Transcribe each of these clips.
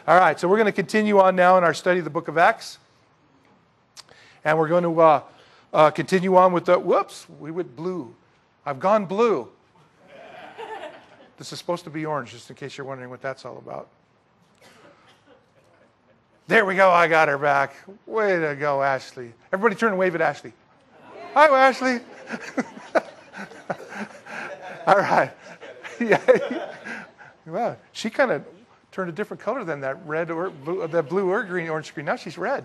All right, so we're going to continue on now in our study of the book of Acts. And we're going to continue on with the, whoops, we went blue. I've gone blue. This is supposed to be orange, just in case you're wondering what that's all about. There we go, I got her back. Way to go, Ashley. Everybody turn and wave at Ashley. Hi, Ashley. All right. Yeah. Wow, she kind of turned a different color than that red or blue, that blue or green, orange screen. Now she's red.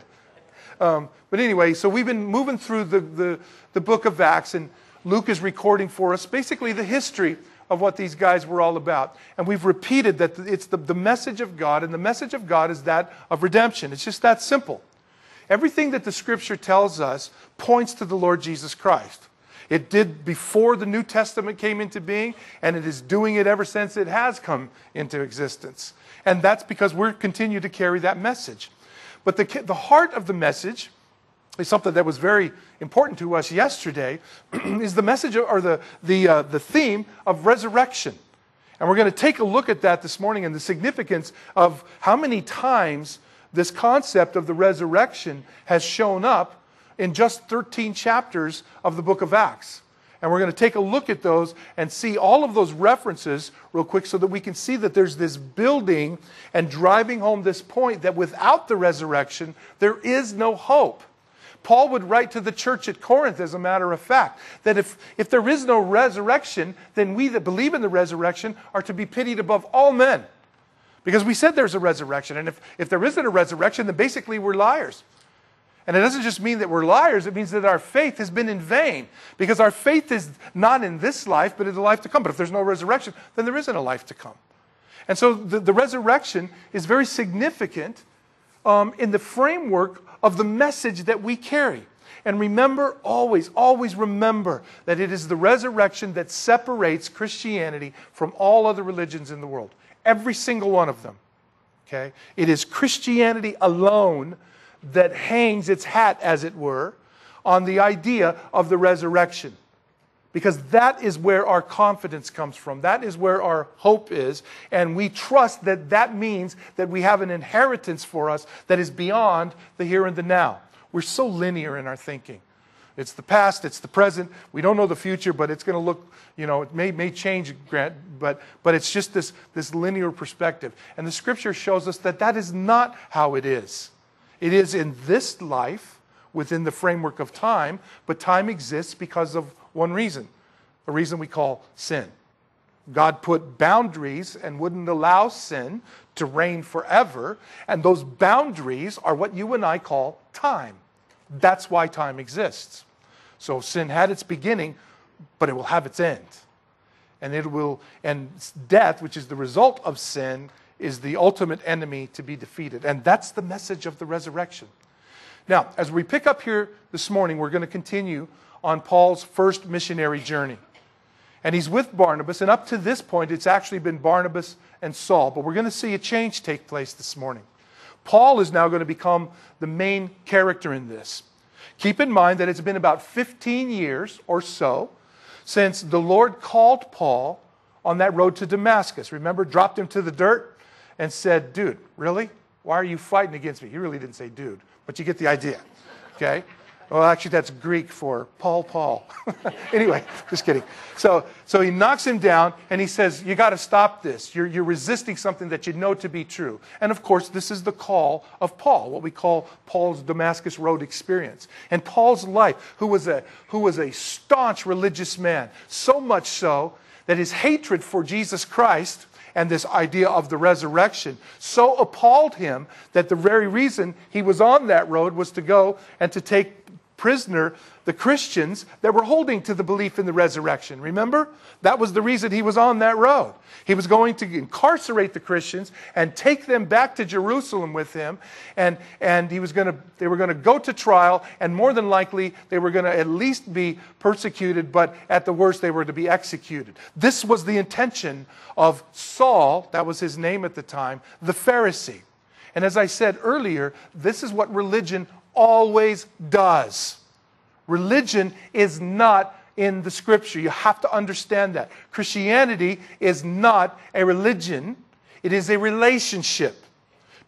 But anyway, so we've been moving through the book of Acts, and Luke is recording for us basically the history of what these guys were all about. And we've repeated that it's the message of God, and the message of God is that of redemption. It's just that simple. Everything that the Scripture tells us points to the Lord Jesus Christ. It did before the New Testament came into being, and it is doing it ever since it has come into existence. And that's because we continue to carry that message. But the heart of the message is something that was very important to us yesterday, is the message or the theme of resurrection. And we're going to take a look at that this morning and the significance of how many times this concept of the resurrection has shown up in just 13 chapters of the book of Acts. And we're going to take a look at those and see all of those references real quick so that we can see that there's this building and driving home this point that without the resurrection, there is no hope. Paul would write to the church at Corinth, as a matter of fact, that if there is no resurrection, then we that believe in the resurrection are to be pitied above all men. Because we said there's a resurrection. And if there isn't a resurrection, then basically we're liars. And it doesn't just mean that we're liars, it means that our faith has been in vain. Because our faith is not in this life, but in the life to come. But if there's no resurrection, then there isn't a life to come. And so the resurrection is very significant in the framework of the message that we carry. And remember, always remember that it is the resurrection that separates Christianity from all other religions in the world. Every single one of them. Okay? It is Christianity alone that hangs its hat, as it were, on the idea of the resurrection. Because that is where our confidence comes from. That is where our hope is. And we trust that that means that we have an inheritance for us that is beyond the here and the now. We're so linear in our thinking. It's the past, it's the present. We don't know the future, but it's going to look, it may change, Grant, but it's just this linear perspective. And the Scripture shows us that that is not how it is. It is in this life, within the framework of time, but time exists because of one reason, a reason we call sin. God put boundaries and wouldn't allow sin to reign forever, and those boundaries are what you and I call time. That's why time exists. So sin had its beginning, but it will have its end. And death, which is the result of sin, is the ultimate enemy to be defeated. And that's the message of the resurrection. Now, as we pick up here this morning, we're going to continue on Paul's first missionary journey. And he's with Barnabas, and up to this point, it's actually been Barnabas and Saul. But we're going to see a change take place this morning. Paul is now going to become the main character in this. Keep in mind that it's been about 15 years or so since the Lord called Paul on that road to Damascus. Remember, dropped him to the dirt and said, dude, really? Why are you fighting against me? He really didn't say dude, but you get the idea. Okay? Well, actually, that's Greek for Paul. Anyway, just kidding. So he knocks him down, and he says, you got to stop this. You're resisting something that you know to be true. And of course, this is the call of Paul, what we call Paul's Damascus Road experience. And Paul's life, who was a staunch religious man, so much so that his hatred for Jesus Christ and this idea of the resurrection so appalled him that the very reason he was on that road was to go and to take prisoner the Christians that were holding to the belief in the resurrection. Remember? That was the reason he was on that road. He was going to incarcerate the Christians and take them back to Jerusalem with him. And they were going to go to trial, and more than likely they were going to at least be persecuted, but at the worst they were to be executed. This was the intention of Saul, that was his name at the time, the Pharisee. And as I said earlier, this is what religion always does. Religion is not in the Scripture. You have to understand that. Christianity is not a religion. It is a relationship.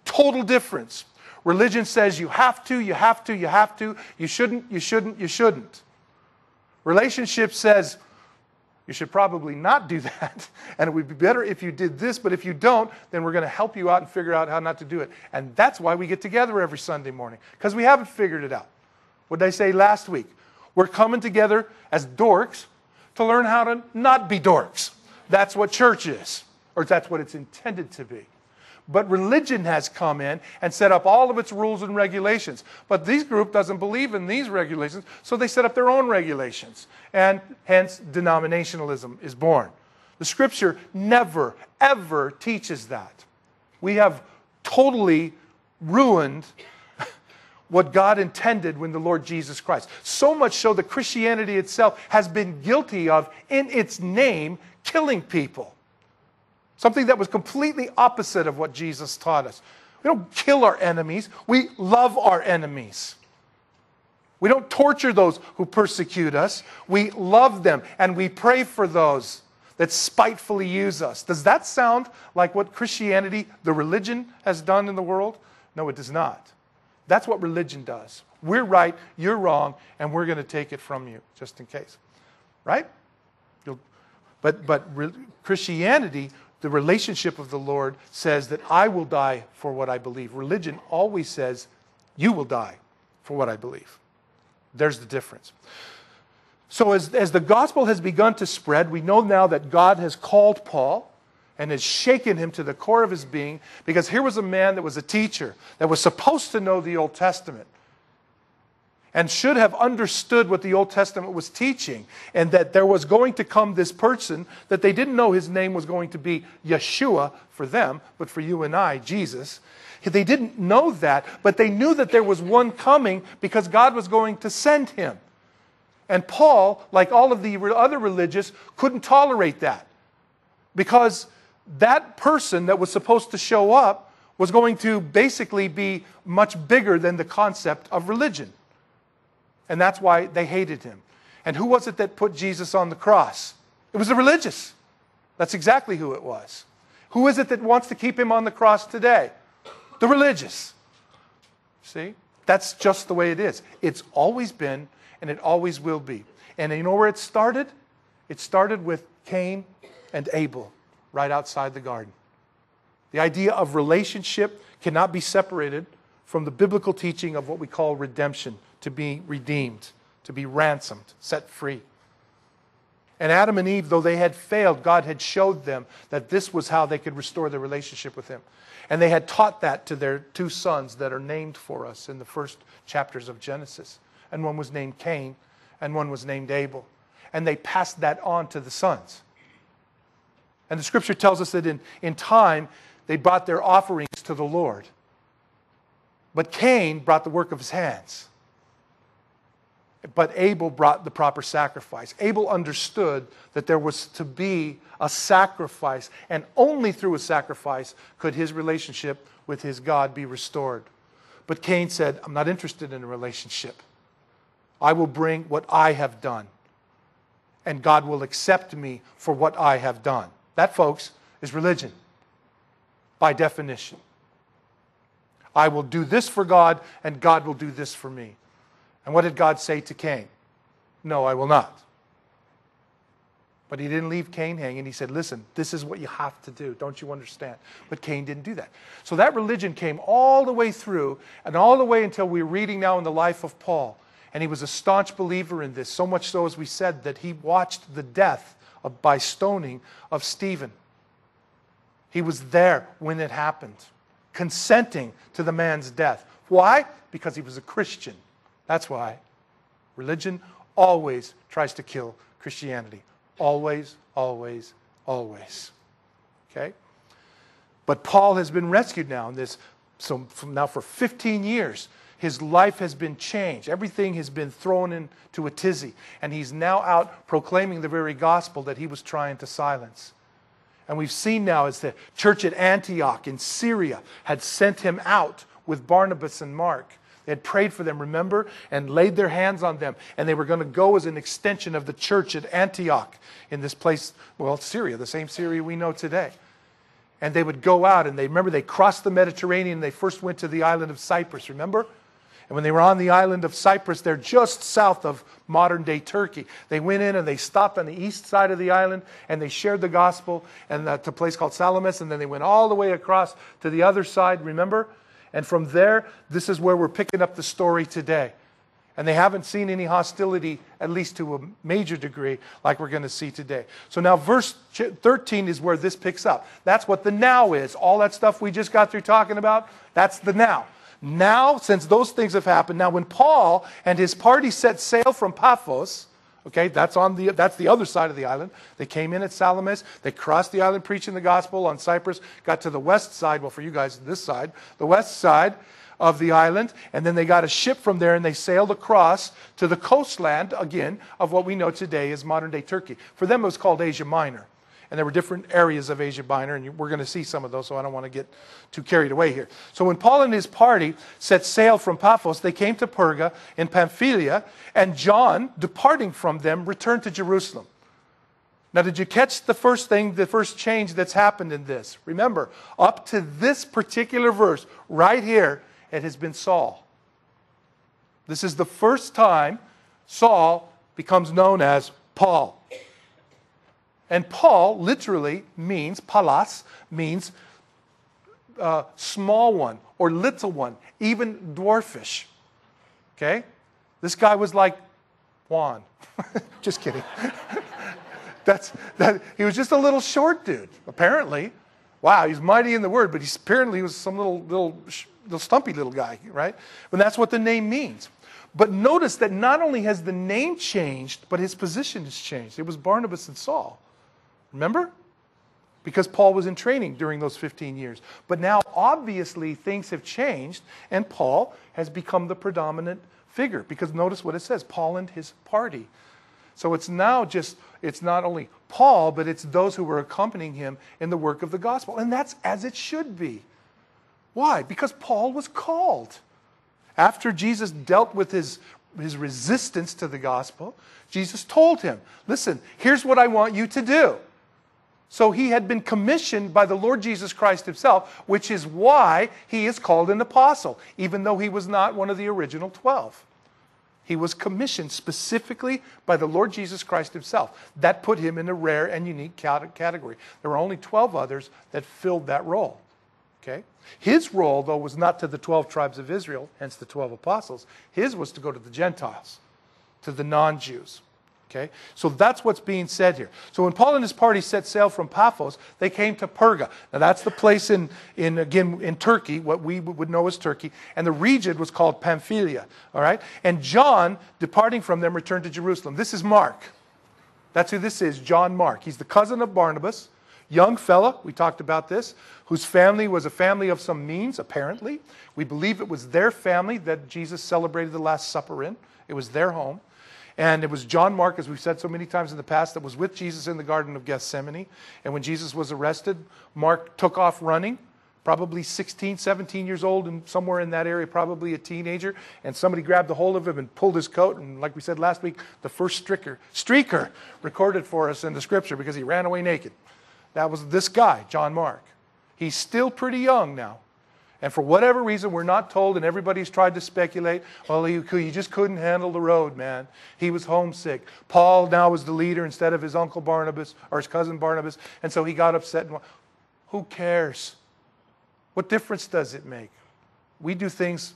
Total difference. Religion says you have to, you have to, you have to. You shouldn't, you shouldn't, you shouldn't. Relationship says you should probably not do that. And it would be better if you did this, but if you don't, then we're going to help you out and figure out how not to do it. And that's why we get together every Sunday morning, because we haven't figured it out. What did I say last week? We're coming together as dorks to learn how to not be dorks. That's what church is, or that's what it's intended to be. But religion has come in and set up all of its rules and regulations. But this group doesn't believe in these regulations, so they set up their own regulations. And hence, denominationalism is born. The Scripture never, ever teaches that. We have totally ruined what God intended when the Lord Jesus Christ. So much so that Christianity itself has been guilty of, in its name, killing people. Something that was completely opposite of what Jesus taught us. We don't kill our enemies. We love our enemies. We don't torture those who persecute us. We love them, and we pray for those that spitefully use us. Does that sound like what Christianity, the religion, has done in the world? No, it does not. That's what religion does. We're right, you're wrong, and we're going to take it from you, just in case. Right? But Christianity, the relationship of the Lord, says that I will die for what I believe. Religion always says, you will die for what I believe. There's the difference. So as the gospel has begun to spread, we know now that God has called Paul and has shaken him to the core of his being, because here was a man that was a teacher, that was supposed to know the Old Testament, and should have understood what the Old Testament was teaching, and that there was going to come this person that they didn't know his name was going to be Yeshua for them, but for you and I, Jesus. They didn't know that, but they knew that there was one coming because God was going to send him. And Paul, like all of the other religious, couldn't tolerate that, because that person that was supposed to show up was going to basically be much bigger than the concept of religion. And that's why they hated him. And who was it that put Jesus on the cross? It was the religious. That's exactly who it was. Who is it that wants to keep him on the cross today? The religious. See? That's just the way it is. It's always been, and it always will be. And you know where it started? It started with Cain and Abel, right outside the garden. The idea of relationship cannot be separated from the biblical teaching of what we call redemption. To be redeemed, to be ransomed, set free. And Adam and Eve, though they had failed, God had showed them that this was how they could restore their relationship with Him. And they had taught that to their two sons that are named for us in the first chapters of Genesis. And one was named Cain, and one was named Abel. And they passed that on to the sons. And the Scripture tells us that in time, they brought their offerings to the Lord. But Cain brought the work of his hands. But Abel brought the proper sacrifice. Abel understood that there was to be a sacrifice, and only through a sacrifice could his relationship with his God be restored. But Cain said, I'm not interested in a relationship. I will bring what I have done, and God will accept me for what I have done. That, folks, is religion, by definition. I will do this for God, and God will do this for me. And what did God say to Cain? No, I will not. But He didn't leave Cain hanging. He said, listen, this is what you have to do. Don't you understand? But Cain didn't do that. So that religion came all the way through, and all the way until we're reading now in the life of Paul. And he was a staunch believer in this, so much so, as we said, that he watched the death by stoning of Stephen. He was there when it happened, consenting to the man's death. Why? Because he was a Christian. That's why. Religion always tries to kill Christianity. Always, always, always. Okay? But Paul has been rescued now in this. So now for 15 years, his life has been changed. Everything has been thrown into a tizzy. And he's now out proclaiming the very gospel that he was trying to silence. And we've seen now as the church at Antioch in Syria had sent him out with Barnabas and Mark. They had prayed for them, remember, and laid their hands on them. And they were going to go as an extension of the church at Antioch in this place, well, Syria, the same Syria we know today. And they would go out, and they crossed the Mediterranean, and they first went to the island of Cyprus, remember? And when they were on the island of Cyprus, they're just south of modern-day Turkey. They went in and they stopped on the east side of the island, and they shared the gospel and at a place called Salamis, and then they went all the way across to the other side, remember? And from there, this is where we're picking up the story today. And they haven't seen any hostility, at least to a major degree, like we're going to see today. So now verse 13 is where this picks up. That's what the now is. All that stuff we just got through talking about, that's the now. Now, since those things have happened, now when Paul and his party set sail from Paphos, okay, that's the other side of the island. They came in at Salamis. They crossed the island preaching the gospel on Cyprus, got to the west side, well, for you guys, this side, the west side of the island, and then they got a ship from there, and they sailed across to the coastland, again, of what we know today as modern-day Turkey. For them, it was called Asia Minor. And there were different areas of Asia Minor, and we're going to see some of those, so I don't want to get too carried away here. So when Paul and his party set sail from Paphos, they came to Perga in Pamphylia, and John, departing from them, returned to Jerusalem. Now, did you catch the first change that's happened in this? Remember, up to this particular verse, right here, it has been Saul. This is the first time Saul becomes known as Paul. And Paul literally means, Paulos, means small one or little one, even dwarfish. Okay? This guy was like Juan. Just kidding. He was just a little short dude, apparently. Wow, he's mighty in the word, but apparently he was some little stumpy little guy, right? And that's what the name means. But notice that not only has the name changed, but his position has changed. It was Barnabas and Saul. Remember? Because Paul was in training during those 15 years. But now, obviously, things have changed, and Paul has become the predominant figure. Because notice what it says, Paul and his party. So it's not only Paul, but it's those who were accompanying him in the work of the gospel. And that's as it should be. Why? Because Paul was called. After Jesus dealt with his resistance to the gospel, Jesus told him, listen, here's what I want you to do. So he had been commissioned by the Lord Jesus Christ himself, which is why he is called an apostle, even though he was not one of the original 12. He was commissioned specifically by the Lord Jesus Christ himself. That put him in a rare and unique category. There were only 12 others that filled that role. Okay? His role, though, was not to the 12 tribes of Israel, hence the 12 apostles. His was to go to the Gentiles, to the non-Jews. Okay? So that's what's being said here. So when Paul and his party set sail from Paphos, they came to Perga. Now that's the place in Turkey, what we would know as Turkey. And the region was called Pamphylia. All right? And John, departing from them, returned to Jerusalem. This is Mark. That's who this is, John Mark. He's the cousin of Barnabas. Young fella, we talked about this, whose family was a family of some means, apparently. We believe it was their family that Jesus celebrated the Last Supper in. It was their home. And it was John Mark, as we've said so many times in the past, that was with Jesus in the Garden of Gethsemane. And when Jesus was arrested, Mark took off running, probably 16, 17 years old, and somewhere in that area, probably a teenager. And somebody grabbed a hold of him and pulled his coat. And like we said last week, the first streaker recorded for us in the scripture because he ran away naked. That was this guy, John Mark. He's still pretty young now. And for whatever reason, we're not told, and everybody's tried to speculate, well, he just couldn't handle the road, man. He was homesick. Paul now was the leader instead of his uncle Barnabas, or his cousin Barnabas, and so he got upset. Who cares? What difference does it make? We do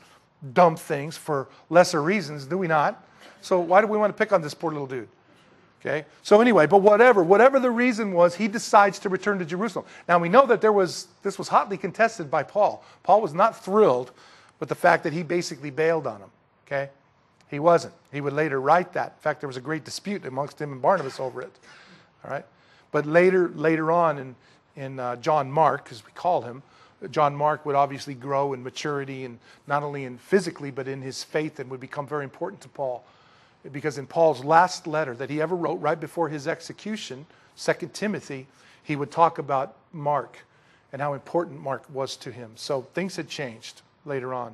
dumb things, for lesser reasons, do we not? So why do we want to pick on this poor little dude? Okay. So anyway, but whatever the reason was, he decides to return to Jerusalem. Now we know that this was hotly contested by Paul. Paul was not thrilled with the fact that he basically bailed on him. Okay. He wasn't. He would later write that. In fact, there was a great dispute amongst him and Barnabas over it. All right. But later on in John Mark, as we call him, John Mark would obviously grow in maturity, and not only in physically, but in his faith, and would become very important to Paul. Because in Paul's last letter that he ever wrote right before his execution, 2 Timothy, he would talk about Mark and how important Mark was to him. So things had changed later on.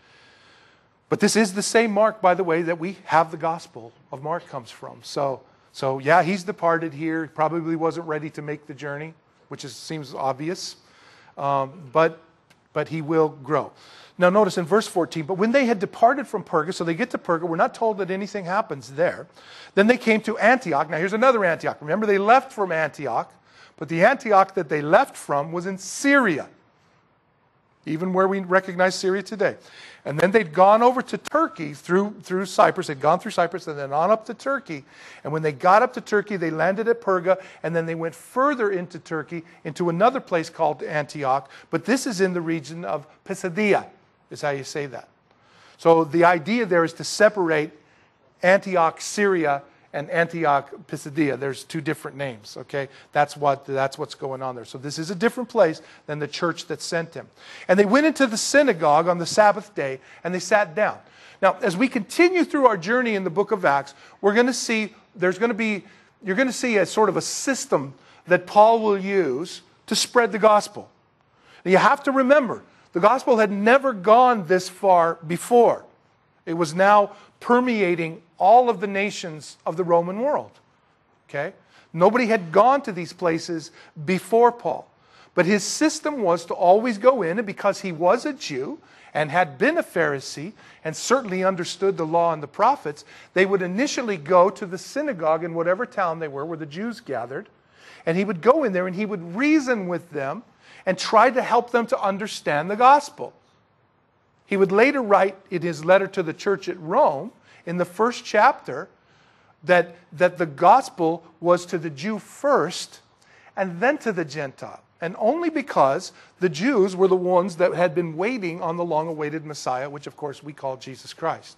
But this is the same Mark, by the way, that we have the Gospel of Mark comes from. So yeah, he's departed here. He probably wasn't ready to make the journey, which seems obvious. but he will grow. Now notice in verse 14, but when they had departed from Perga, so they get to Perga, we're not told that anything happens there. Then they came to Antioch. Now here's another Antioch. Remember, they left from Antioch, but the Antioch that they left from was in Syria, even where we recognize Syria today. And then they'd gone over to Turkey through Cyprus. They'd gone through Cyprus and then on up to Turkey. And when they got up to Turkey, they landed at Perga, and then they went further into Turkey, into another place called Antioch. But this is in the region of Pisidia, is how you say that. So the idea there is to separate Antioch, Syria, and Antioch, Pisidia. There's two different names, okay? That's what's going on there. So this is a different place than the church that sent him. And they went into the synagogue on the Sabbath day, and they sat down. Now, as we continue through our journey in the book of Acts, we're going to see, you're going to see a sort of a system that Paul will use to spread the gospel. Now, you have to remember, the gospel had never gone this far before. It was now permeating all of the nations of the Roman world. Okay? Nobody had gone to these places before Paul. But his system was to always go in, and because he was a Jew and had been a Pharisee and certainly understood the law and the prophets, they would initially go to the synagogue in whatever town they were, where the Jews gathered, and he would go in there and he would reason with them and try to help them to understand the gospel. He would later write in his letter to the church at Rome, in the first chapter, that the gospel was to the Jew first and then to the Gentile. And only because the Jews were the ones that had been waiting on the long-awaited Messiah, which of course we call Jesus Christ.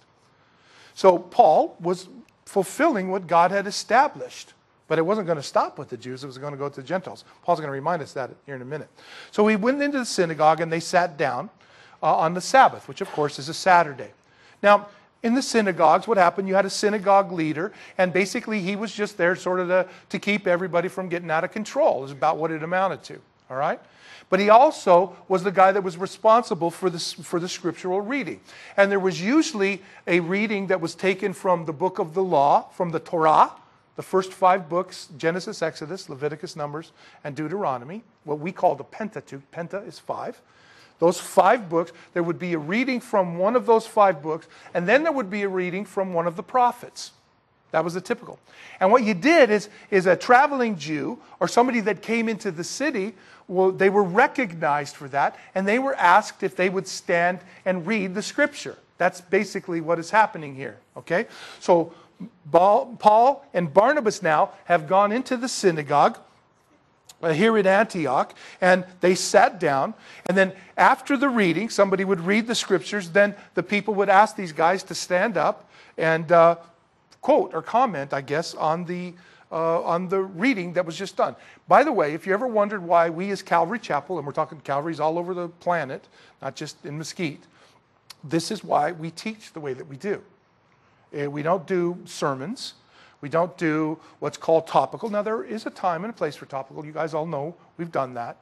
So Paul was fulfilling what God had established. But it wasn't going to stop with the Jews. It was going to go to the Gentiles. Paul's going to remind us that here in a minute. So he went into the synagogue and they sat down on the Sabbath, which of course is a Saturday. Now, in the synagogues, what happened? You had a synagogue leader, and basically he was just there sort of to keep everybody from getting out of control, is about what it amounted to. All right? But he also was the guy that was responsible for the scriptural reading. And there was usually a reading that was taken from the book of the law, from the Torah, the first 5 books, Genesis, Exodus, Leviticus, Numbers, and Deuteronomy, what we call the Pentateuch. Penta is 5. Those 5 books, there would be a reading from one of those 5 books, and then there would be a reading from one of the prophets. That was the typical. And what you did is a traveling Jew or somebody that came into the city, well, they were recognized for that, and they were asked if they would stand and read the scripture. That's basically what is happening here. Okay? So Paul and Barnabas now have gone into the synagogue here in Antioch, and they sat down, and then after the reading, somebody would read the scriptures, then the people would ask these guys to stand up and quote or comment, I guess, on the reading that was just done. By the way, if you ever wondered why we as Calvary Chapel, and we're talking Calvaries all over the planet, not just in Mesquite, this is why we teach the way that we do. We don't do sermons. We don't do what's called topical. Now, there is a time and a place for topical. You guys all know we've done that.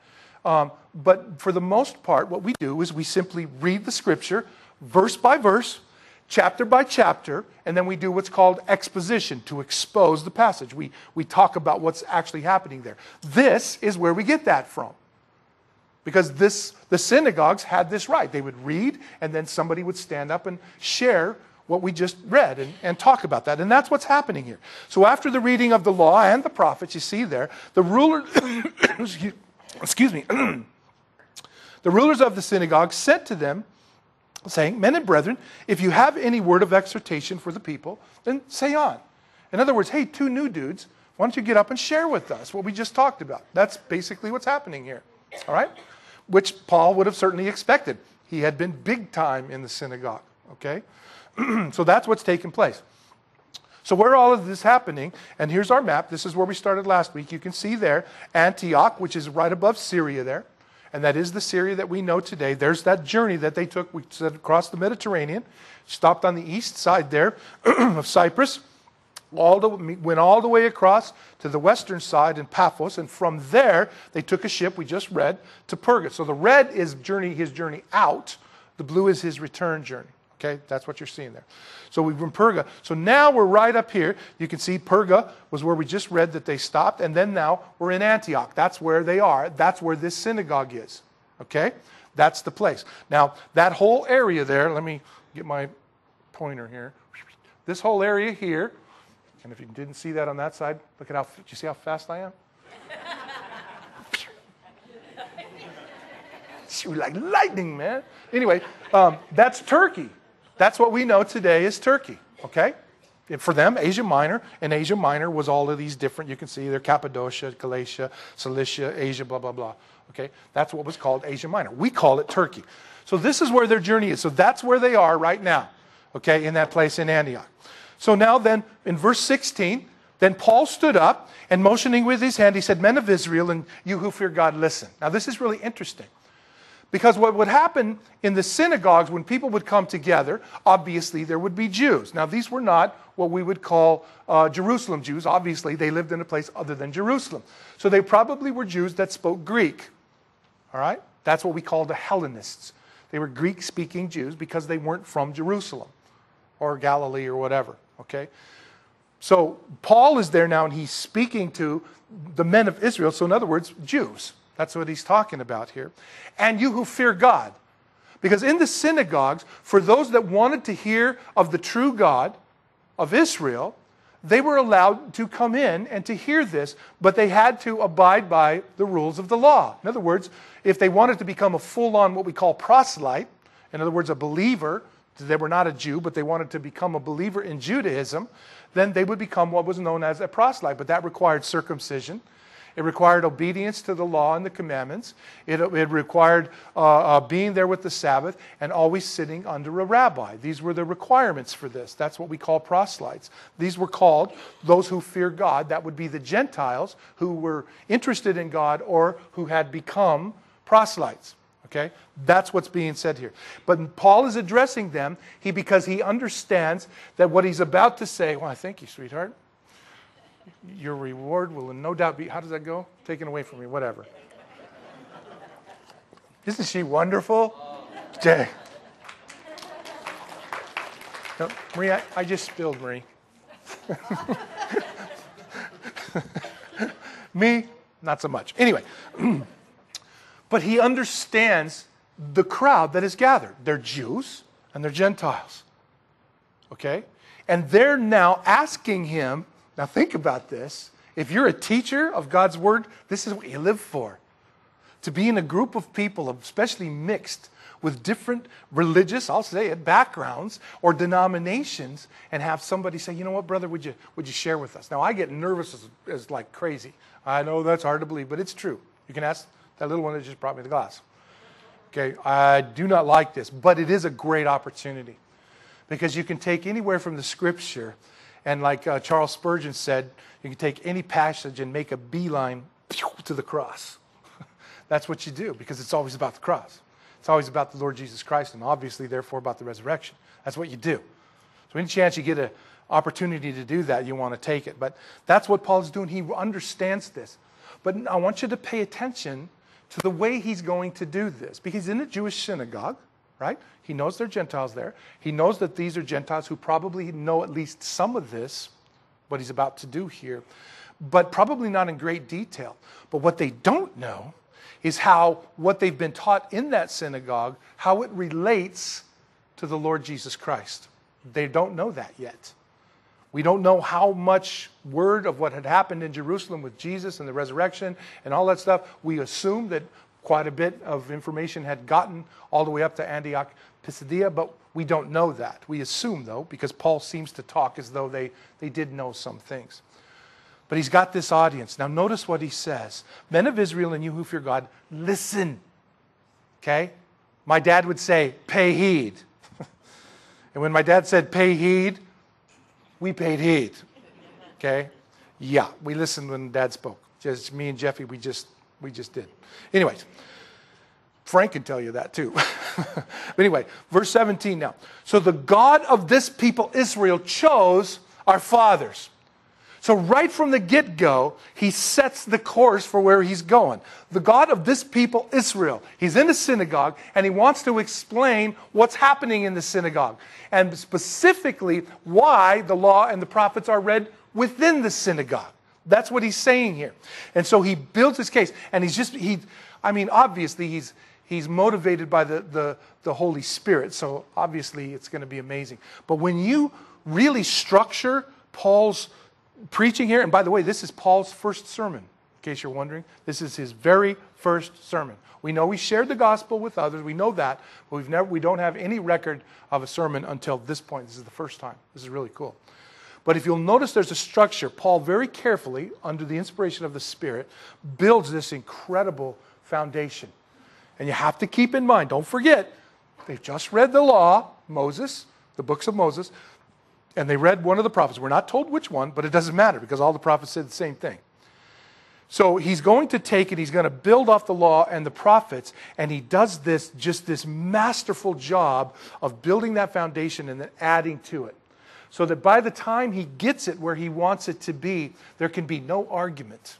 But for the most part, what we do is we simply read the scripture, verse by verse, chapter by chapter, and then we do what's called exposition to expose the passage. We talk about what's actually happening there. This is where we get that from. Because the synagogues had this right. They would read, and then somebody would stand up and share what we just read and talk about that. And that's what's happening here. So after the reading of the law and the prophets, you see there, the rulers of the synagogue said to them, saying, "Men and brethren, if you have any word of exhortation for the people, then say on." In other words, hey, 2 new dudes, why don't you get up and share with us what we just talked about? That's basically what's happening here. All right? Which Paul would have certainly expected. He had been big time in the synagogue. Okay? So that's what's taken place. So where all of this happening, and here's our map. This is where we started last week. You can see there Antioch, which is right above Syria there. And that is the Syria that we know today. There's that journey that they took. We said across the Mediterranean, stopped on the east side there of Cyprus, went all the way across to the western side in Paphos, and from there they took a ship we just read to Perga. So the red is his journey out. The blue is his return journey. Okay, that's what you're seeing there. So we've been Perga. So now we're right up here. You can see Perga was where we just read that they stopped, and then now we're in Antioch. That's where they are. That's where this synagogue is. Okay? That's the place. Now, that whole area there, let me get my pointer here. This whole area here, and if you didn't see that on that side, look at how, do you see how fast I am? She was like lightning, man. Anyway, that's Turkey. That's what we know today is Turkey, okay? For them, Asia Minor, and Asia Minor was all of these different, you can see there, Cappadocia, Galatia, Cilicia, Asia, blah, blah, blah. Okay? That's what was called Asia Minor. We call it Turkey. So this is where their journey is. So that's where they are right now, okay, in that place in Antioch. So now then, in verse 16, then Paul stood up and motioning with his hand, he said, "Men of Israel, and you who fear God, listen." Now this is really interesting. Because what would happen in the synagogues when people would come together, obviously there would be Jews. Now these were not what we would call Jerusalem Jews. Obviously they lived in a place other than Jerusalem. So they probably were Jews that spoke Greek. All right? That's what we call the Hellenists. They were Greek-speaking Jews because they weren't from Jerusalem or Galilee or whatever. Okay? So Paul is there now and he's speaking to the men of Israel. So in other words, Jews. That's what he's talking about here. And you who fear God. Because in the synagogues, for those that wanted to hear of the true God of Israel, they were allowed to come in and to hear this, but they had to abide by the rules of the law. In other words, if they wanted to become a full-on what we call proselyte, in other words, a believer, they were not a Jew, but they wanted to become a believer in Judaism, then they would become what was known as a proselyte. But that required circumcision. It required obedience to the law and the commandments. It required being there with the Sabbath and always sitting under a rabbi. These were the requirements for this. That's what we call proselytes. These were called those who fear God. That would be the Gentiles who were interested in God or who had become proselytes. Okay? That's what's being said here. But Paul is addressing them because he understands that what he's about to say, well, thank you, sweetheart. Your reward will no doubt be, how does that go? Taken away from me, whatever. Isn't she wonderful? Jay. No, Marie, I just spilled, Marie. Me, not so much. Anyway, but he understands the crowd that is gathered. They're Jews and they're Gentiles. Okay? And they're now asking him, now think about this. If you're a teacher of God's Word, this is what you live for. To be in a group of people, especially mixed with different religious, I'll say it, backgrounds or denominations, and have somebody say, you know what, brother, would you share with us? Now, I get nervous as like crazy. I know that's hard to believe, but it's true. You can ask that little one that just brought me the glass. Okay, I do not like this, but it is a great opportunity because you can take anywhere from the Scripture. And like Charles Spurgeon said, you can take any passage and make a beeline to the cross. That's what you do because it's always about the cross. It's always about the Lord Jesus Christ and obviously, therefore, about the resurrection. That's what you do. So any chance you get an opportunity to do that, you want to take it. But that's what Paul is doing. He understands this. But I want you to pay attention to the way he's going to do this because he's in a Jewish synagogue. Right? He knows there are Gentiles there. He knows that these are Gentiles who probably know at least some of this, what he's about to do here, but probably not in great detail. But what they don't know is how what they've been taught in that synagogue, how it relates to the Lord Jesus Christ. They don't know that yet. We don't know how much word of what had happened in Jerusalem with Jesus and the resurrection and all that stuff. We assume that quite a bit of information had gotten all the way up to Antioch Pisidia, but we don't know that. We assume, though, because Paul seems to talk as though they did know some things. But he's got this audience. Now notice what he says. Men of Israel and you who fear God, listen. Okay? My dad would say, pay heed. And when my dad said pay heed, we paid heed. Okay? Yeah, we listened when Dad spoke. Just me and Jeffy, we just did. Anyways, Frank can tell you that too. But anyway, verse 17 now. So the God of this people, Israel, chose our fathers. So right from the get-go, he sets the course for where he's going. The God of this people, Israel. He's in the synagogue, and he wants to explain what's happening in the synagogue. And specifically, why the law and the prophets are read within the synagogue. That's what he's saying here. And so he builds his case. And obviously He's motivated by the Holy Spirit. So obviously it's going to be amazing. But when you really structure Paul's preaching here, and by the way, this is Paul's first sermon, in case you're wondering. This is his very first sermon. We know he shared the gospel with others. We know that. But we don't have any record of a sermon until this point. This is the first time. This is really cool. But if you'll notice there's a structure, Paul very carefully, under the inspiration of the Spirit, builds this incredible foundation. And you have to keep in mind, don't forget, they've just read the law, Moses, the books of Moses, and they read one of the prophets. We're not told which one, but it doesn't matter because all the prophets said the same thing. So he's going to take it, he's going to build off the law and the prophets, and he does this masterful job of building that foundation and then adding to it. So that by the time he gets it where he wants it to be, there can be no argument.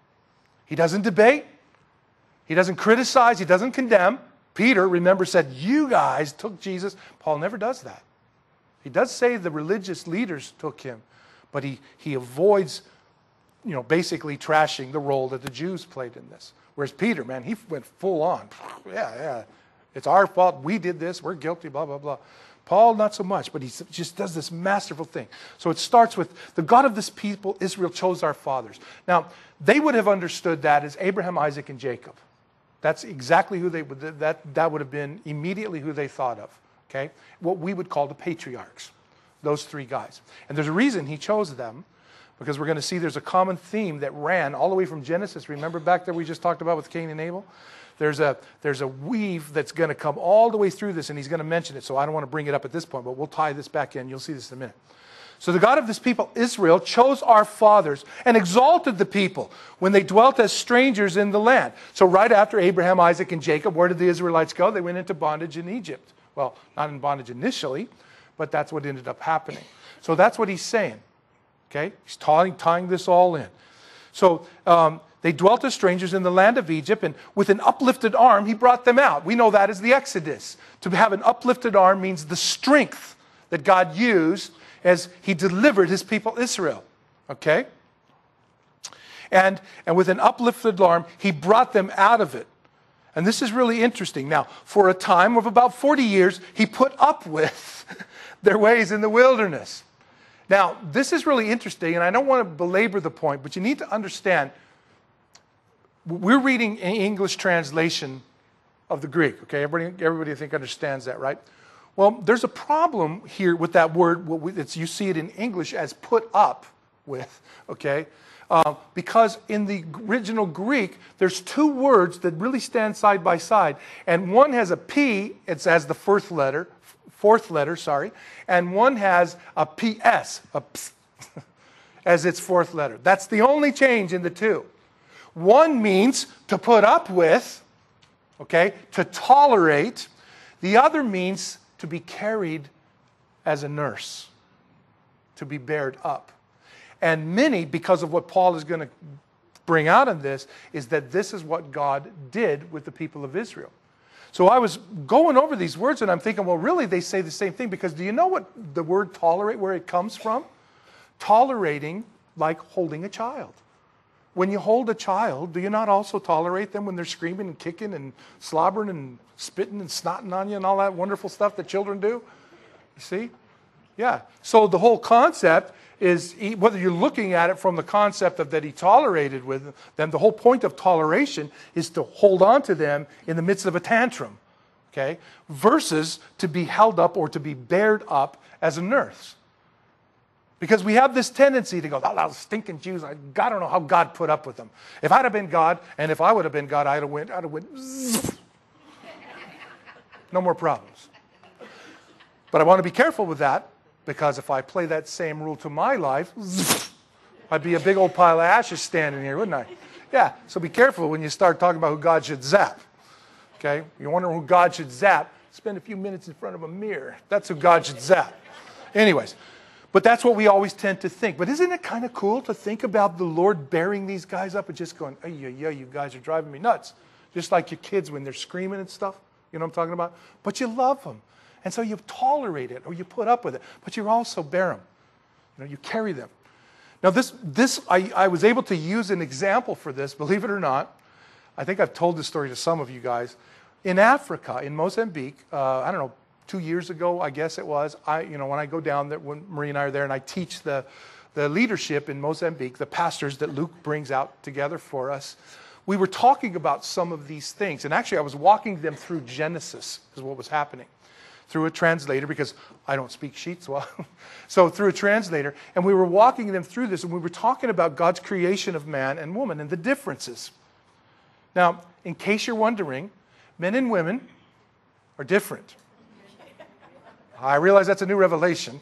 He doesn't debate. He doesn't criticize. He doesn't condemn. Peter, remember, said, you guys took Jesus. Paul never does that. He does say the religious leaders took him, but he avoids, basically trashing the role that the Jews played in this. Whereas Peter, man, he went full on. Yeah, it's our fault. We did this. We're guilty, blah, blah, blah. Paul, not so much, but he just does this masterful thing. So it starts with, the God of this people, Israel, chose our fathers. Now, they would have understood that as Abraham, Isaac, and Jacob. That's exactly who they would, that would have been immediately who they thought of, okay? What we would call the patriarchs, those three guys. And there's a reason he chose them, because we're going to see there's a common theme that ran all the way from Genesis. Remember back there we just talked about with Cain and Abel? There's a weave that's going to come all the way through this, and he's going to mention it, so I don't want to bring it up at this point, but we'll tie this back in. You'll see this in a minute. So the God of this people, Israel, chose our fathers and exalted the people when they dwelt as strangers in the land. So right after Abraham, Isaac, and Jacob, where did the Israelites go? They went into bondage in Egypt. Well, not in bondage initially, but that's what ended up happening. So that's what he's saying. Okay? He's tying this all in. So they dwelt as strangers in the land of Egypt, and with an uplifted arm, he brought them out. We know that as the Exodus. To have an uplifted arm means the strength that God used as he delivered his people Israel. Okay? And with an uplifted arm, he brought them out of it. And this is really interesting. Now, for a time of about 40 years, he put up with their ways in the wilderness. Now, this is really interesting, and I don't want to belabor the point, but you need to understand, we're reading an English translation of the Greek, okay? Everybody I think understands that, right? Well, there's a problem here with that word. You see it in English as put up with, okay? Because in the original Greek, there's two words that really stand side by side. And one has a P, it has the fourth letter, and one has a PS, a ps, as its fourth letter. That's the only change in the two. One means to put up with, okay, to tolerate. The other means to be carried as a nurse, to be bared up. And many, because of what Paul is going to bring out in this, is that this is what God did with the people of Israel. So I was going over these words and I'm thinking, well, really they say the same thing, because do you know what the word tolerate, where it comes from? Tolerating, like holding a child. When you hold a child, do you not also tolerate them when they're screaming and kicking and slobbering and spitting and snotting on you and all that wonderful stuff that children do? You see? Yeah. So the whole concept is, whether you're looking at it from the concept of that he tolerated with them, the whole point of toleration is to hold on to them in the midst of a tantrum, okay? Versus to be held up or to be bared up as a nurse. Because we have this tendency to go, oh, those stinking Jews, I don't know how God put up with them. If I'd have been God, and if I would have been God, I'd have went zzz. No more problems. But I want to be careful with that, because if I play that same rule to my life, zzz, I'd be a big old pile of ashes standing here, wouldn't I? Yeah, so be careful when you start talking about who God should zap. Okay? You wonder who God should zap, spend a few minutes in front of a mirror. That's who God should zap. Anyways. But that's what we always tend to think. But isn't it kind of cool to think about the Lord bearing these guys up and just going, oh, yeah, you guys are driving me nuts. Just like your kids when they're screaming and stuff. You know what I'm talking about? But you love them. And so you tolerate it or you put up with it. But you also bear them. You know, you carry them. Now I was able to use an example for this, believe it or not. I think I've told this story to some of you guys. in Africa, in Mozambique, I don't know, 2 years ago, I guess it was, when I go down there, when Marie and I are there, and I teach the leadership in Mozambique, the pastors that Luke brings out together for us, we were talking about some of these things. And actually, I was walking them through Genesis, is what was happening, through a translator, because I don't speak Sheets well. So through a translator, and we were walking them through this, and we were talking about God's creation of man and woman and the differences. Now, in case you're wondering, men and women are different. I realize that's a new revelation.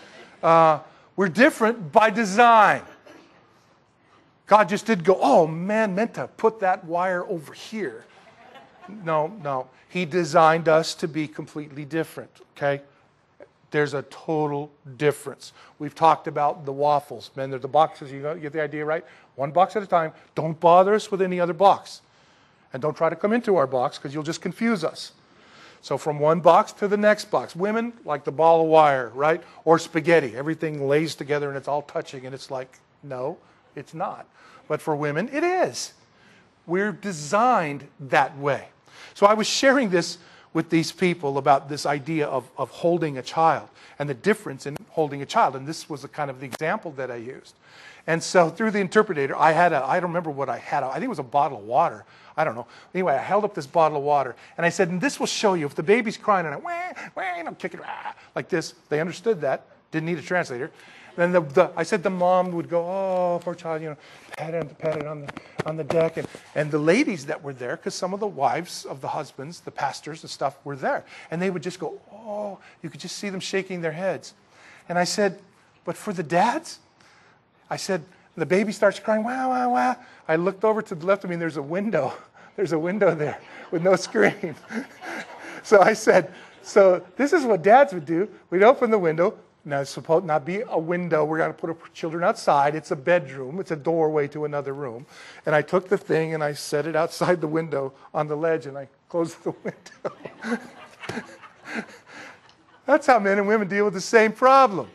We're different by design. God just did go, oh, man meant to put that wire over here. No. He designed us to be completely different, okay? There's a total difference. We've talked about the waffles. Man, they're the boxes. You get the idea, right? One box at a time. Don't bother us with any other box. And don't try to come into our box because you'll just confuse us. So from one box to the next box. Women, like the ball of wire, right? Or spaghetti. Everything lays together and it's all touching. And it's like, no, it's not. But for women, it is. We're designed that way. So I was sharing this with these people about this idea of holding a child and the difference in holding a child. And this was the kind of the example that I used. And so through the interpreter, I don't remember what I had. I think it was a bottle of water. I don't know. Anyway, I held up this bottle of water, and I said, and this will show you if the baby's crying, and I'm kicking like this. They understood that. Didn't need a translator. Then I said the mom would go, oh, poor child, pat it on the deck. And the ladies that were there, because some of the wives of the husbands, the pastors and stuff, were there. And they would just go, oh, you could just see them shaking their heads. And I said, but for the dads? I said, the baby starts crying, wow, wow, wow. I looked over to the left of me, and there's a window. There's a window there with no screen. So I said, so this is what dads would do. We'd open the window. Now, it's supposed to not be a window. We're going to put our children outside. It's a bedroom. It's a doorway to another room. And I took the thing, and I set it outside the window on the ledge, and I closed the window. That's how men and women deal with the same problem.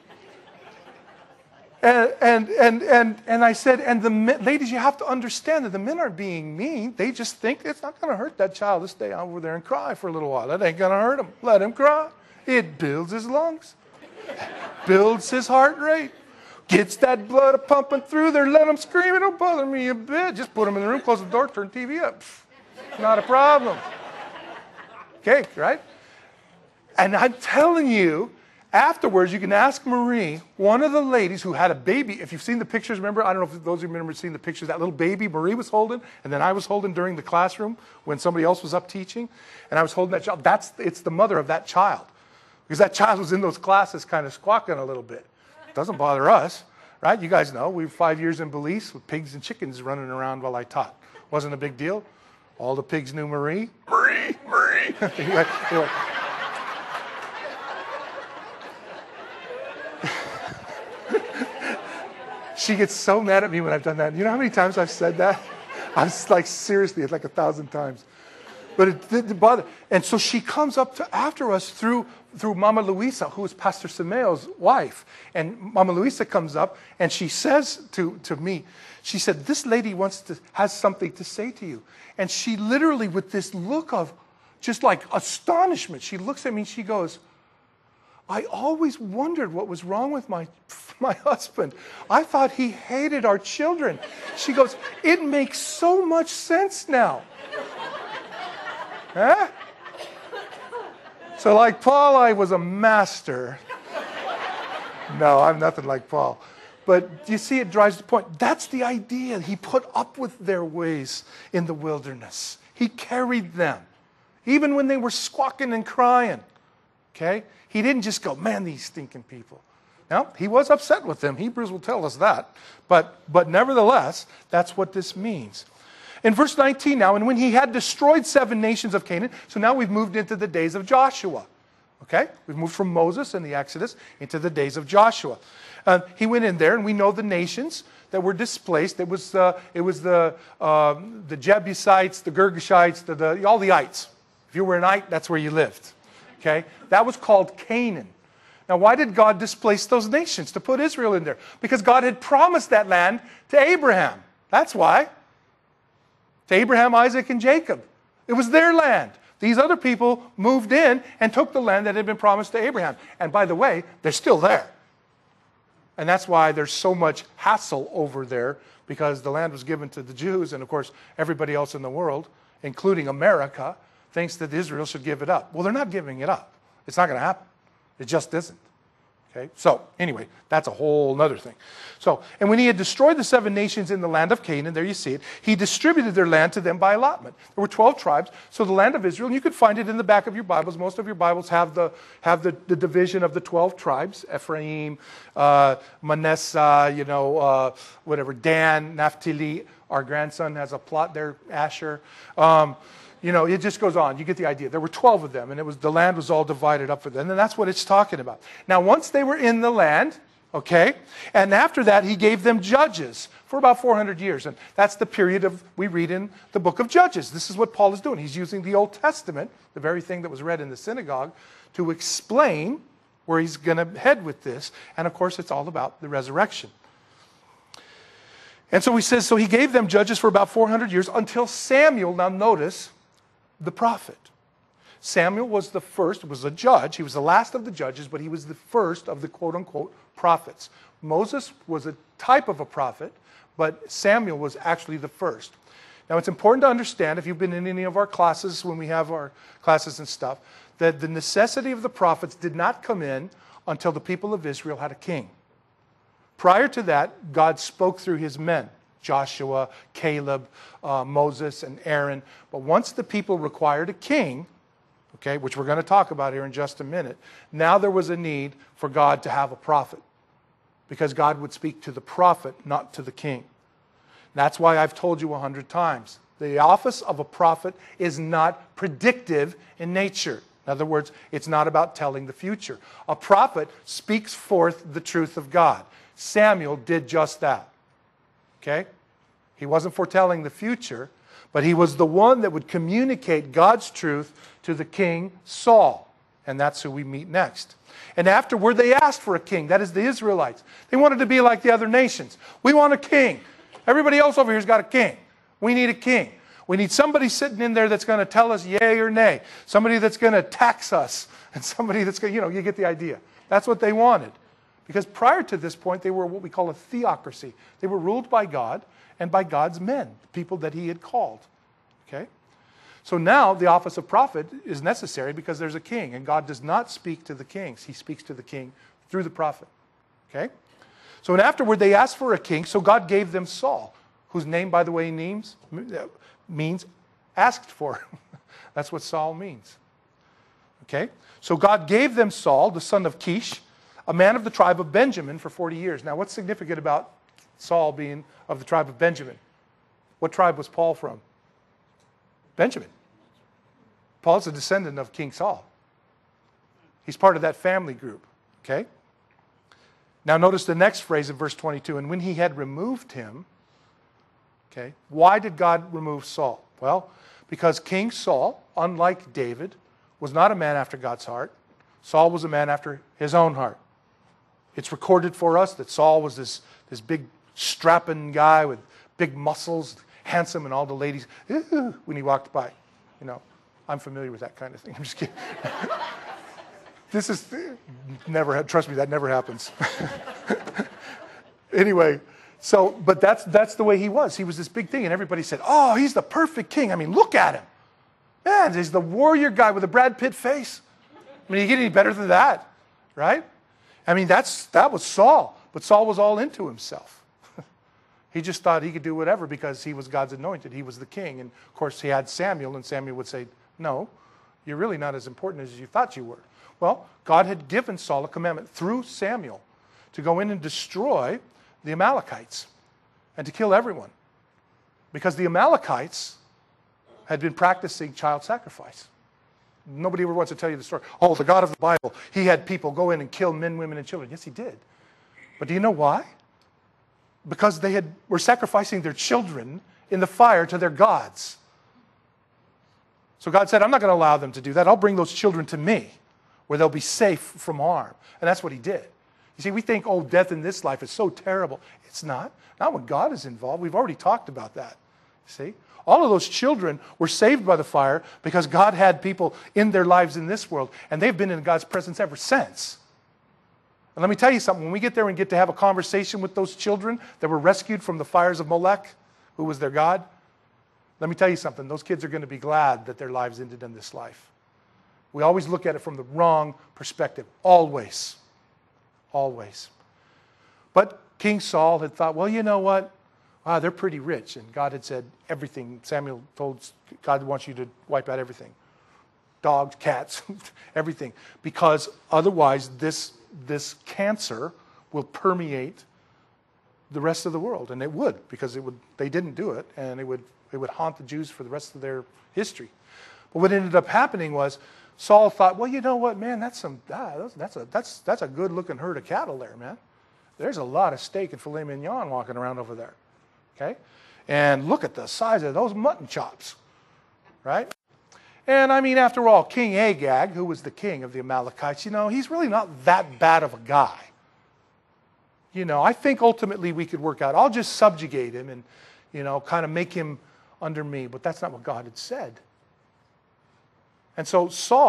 And I said, and ladies, you have to understand that the men are being mean. They just think it's not going to hurt that child to stay over there and cry for a little while. That ain't going to hurt him. Let him cry. It builds his lungs, builds his heart rate, gets that blood pumping through there. Let him scream. It don't bother me a bit. Just put him in the room, close the door, turn the TV up. Not a problem. Okay, right? And I'm telling you, afterwards, you can ask Marie, one of the ladies who had a baby. If you've seen the pictures, remember? I don't know if those of you remember seeing the pictures. That little baby Marie was holding, and then I was holding during the classroom when somebody else was up teaching, and I was holding that child. It's the mother of that child, because that child was in those classes kind of squawking a little bit. It doesn't bother us, right? You guys know. We were 5 years in Belize with pigs and chickens running around while I taught. Wasn't a big deal. All the pigs knew Marie. Marie, Marie. Anyway. She gets so mad at me when I've done that. You know how many times I've said that? I was like, seriously, it's like 1,000 times. But it didn't bother. And so she comes up after us through Mama Luisa, who is Pastor Simeo's wife. And Mama Luisa comes up and she says to me, she said, this lady has something to say to you. And she literally, with this look of just like astonishment, she looks at me and she goes, I always wondered what was wrong with my husband. I thought he hated our children. She goes, it makes so much sense now. Huh? So like Paul, I was a master. No, I'm nothing like Paul. But you see, it drives the point. That's the idea. He put up with their ways in the wilderness. He carried them, even when they were squawking and crying. Okay? He didn't just go, man, these stinking people. Now, he was upset with them. Hebrews will tell us that. But nevertheless, that's what this means. In verse 19 now, and when he had destroyed 7 nations of Canaan, so now we've moved into the days of Joshua. Okay? We've moved from Moses and the Exodus into the days of Joshua. He went in there, and we know the nations that were displaced. It was the Jebusites, the Girgashites, all the ites. If you were an ite, that's where you lived. Okay? That was called Canaan. Now, why did God displace those nations to put Israel in there? Because God had promised that land to Abraham. That's why. To Abraham, Isaac, and Jacob. It was their land. These other people moved in and took the land that had been promised to Abraham. And by the way, they're still there. And that's why there's so much hassle over there, because the land was given to the Jews, and of course everybody else in the world, including America, thinks that Israel should give it up. Well, they're not giving it up. It's not going to happen. It just isn't. Okay? So, anyway, that's a whole other thing. So, and when he had destroyed the 7 nations in the land of Canaan, there you see it, he distributed their land to them by allotment. There were 12 tribes, so the land of Israel, and you could find it in the back of your Bibles. Most of your Bibles have the division of the 12 tribes, Ephraim, Manasseh, whatever, Dan, Naphtali. Our grandson has a plot there, Asher. It just goes on. You get the idea. There were 12 of them, and the land was all divided up for them. And that's what it's talking about. Now, once they were in the land, okay, and after that, he gave them judges for about 400 years. And that's the period we read in the book of Judges. This is what Paul is doing. He's using the Old Testament, the very thing that was read in the synagogue, to explain where he's going to head with this. And of course, it's all about the resurrection. And so he says, so he gave them judges for about 400 years until Samuel, now notice, the prophet. Samuel was the first, was a judge. He was the last of the judges, but he was the first of the quote-unquote prophets. Moses was a type of a prophet, but Samuel was actually the first. Now, it's important to understand, if you've been in any of our classes, when we have our classes and stuff, that the necessity of the prophets did not come in until the people of Israel had a king. Prior to that, God spoke through his men. Joshua, Caleb, Moses, and Aaron. But once the people required a king, okay, which we're going to talk about here in just a minute, now there was a need for God to have a prophet, because God would speak to the prophet, not to the king. That's why I've told you 100 times. The office of a prophet is not predictive in nature. In other words, it's not about telling the future. A prophet speaks forth the truth of God. Samuel did just that. Okay? He wasn't foretelling the future, but he was the one that would communicate God's truth to the king Saul. And that's who we meet next. And afterward, they asked for a king. That is the Israelites. They wanted to be like the other nations. We want a king. Everybody else over here's got a king. We need a king. We need somebody sitting in there that's going to tell us yay or nay. Somebody that's going to tax us. And somebody that's going to, you get the idea. That's what they wanted. Because prior to this point, they were what we call a theocracy. They were ruled by God and by God's men, people that he had called. Okay? So now the office of prophet is necessary because there's a king, and God does not speak to the kings. He speaks to the king through the prophet. Okay? So and afterward, they asked for a king, so God gave them Saul, whose name, by the way, means asked for. That's what Saul means. Okay? So God gave them Saul, the son of Kish, a man of the tribe of Benjamin, for 40 years. Now, what's significant about Saul being of the tribe of Benjamin? What tribe was Paul from? Benjamin. Paul's a descendant of King Saul. He's part of that family group. Okay? Now, notice the next phrase in verse 22. And when he had removed him, okay, why did God remove Saul? Well, because King Saul, unlike David, was not a man after God's heart. Saul was a man after his own heart. It's recorded for us that Saul was this big strapping guy with big muscles, handsome, and all the ladies, when he walked by. I'm familiar with that kind of thing. I'm just kidding. This is never, trust me, that never happens. Anyway, but that's the way he was. He was this big thing, and everybody said, oh, he's the perfect king. I mean, look at him. Man, he's the warrior guy with a Brad Pitt face. I mean, you get any better than that, right? I mean, that was Saul. But Saul was all into himself. He just thought he could do whatever because he was God's anointed. He was the king. And, of course, he had Samuel, and Samuel would say, no, you're really not as important as you thought you were. Well, God had given Saul a commandment through Samuel to go in and destroy the Amalekites and to kill everyone. Because the Amalekites had been practicing child sacrifice. Nobody ever wants to tell you the story. Oh, the God of the Bible, he had people go in and kill men, women, and children. Yes, he did. But do you know why? Because they were sacrificing their children in the fire to their gods. So God said, I'm not going to allow them to do that. I'll bring those children to me where they'll be safe from harm. And that's what he did. You see, we think, oh, death in this life is so terrible. It's not. Not when God is involved. We've already talked about that. See? All of those children were saved by the fire because God had people in their lives in this world, and they've been in God's presence ever since. And let me tell you something. When we get there and get to have a conversation with those children that were rescued from the fires of Molech, who was their god, let me tell you something. Those kids are going to be glad that their lives ended in this life. We always look at it from the wrong perspective. Always. Always. But King Saul had thought, well, you know what? They're pretty rich. And God had said everything. Samuel told God wants you to wipe out everything. Dogs, cats, everything. Because otherwise this cancer will permeate the rest of the world. And it would, because they didn't do it. And it would haunt the Jews for the rest of their history. But what ended up happening was Saul thought, well, you know what, man, that's a good looking herd of cattle there, man. There's a lot of steak and filet mignon walking around over there. Okay? And look at the size of those mutton chops. Right? And I mean, after all, King Agag, who was the king of the Amalekites, he's really not that bad of a guy. I think ultimately we could work out. I'll just subjugate him and, kind of make him under me. But that's not what God had said. And so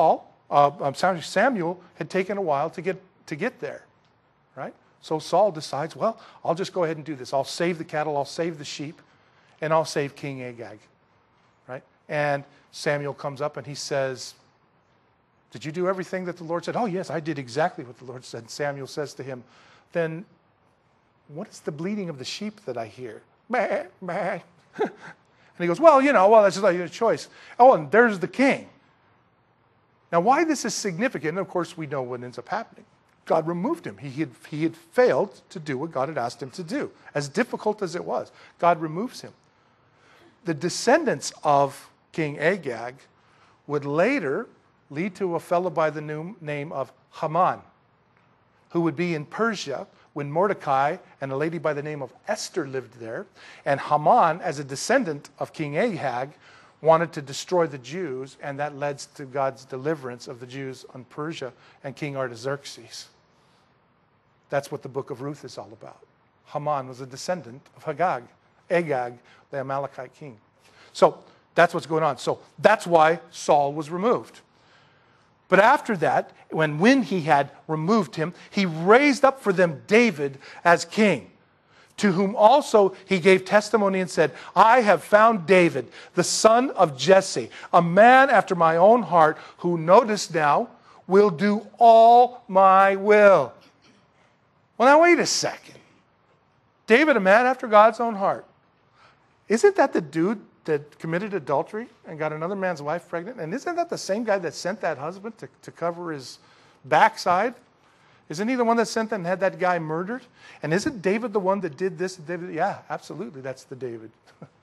Samuel had taken a while to get there. Right? So Saul decides, well, I'll just go ahead and do this. I'll save the cattle, I'll save the sheep, and I'll save King Agag. Right? And Samuel comes up and he says, did you do everything that the Lord said? Oh, yes, I did exactly what the Lord said. Samuel says to him, then what is the bleating of the sheep that I hear? Bah, bah. And he goes, well, that's just like a choice. Oh, and there's the king. Now, why this is significant, of course, we know what ends up happening. God removed him. He had failed to do what God had asked him to do. As difficult as it was, God removes him. The descendants of King Agag would later lead to a fellow by the name of Haman, who would be in Persia when Mordecai and a lady by the name of Esther lived there. And Haman, as a descendant of King Agag, wanted to destroy the Jews, and that led to God's deliverance of the Jews on Persia and King Artaxerxes. That's what the book of Ruth is all about. Haman was a descendant of Agag, the Amalekite king. So that's what's going on. So that's why Saul was removed. But after that, when he had removed him, he raised up for them David as king, to whom also he gave testimony and said, I have found David, the son of Jesse, a man after my own heart, who, notice now, will do all my will. Well, now wait a second. David, a man after God's own heart. Isn't that the dude that committed adultery and got another man's wife pregnant? And isn't that the same guy that sent that husband to cover his backside? Isn't he the one that sent that and had that guy murdered? And isn't David the one that did this? David, yeah, absolutely, that's the David.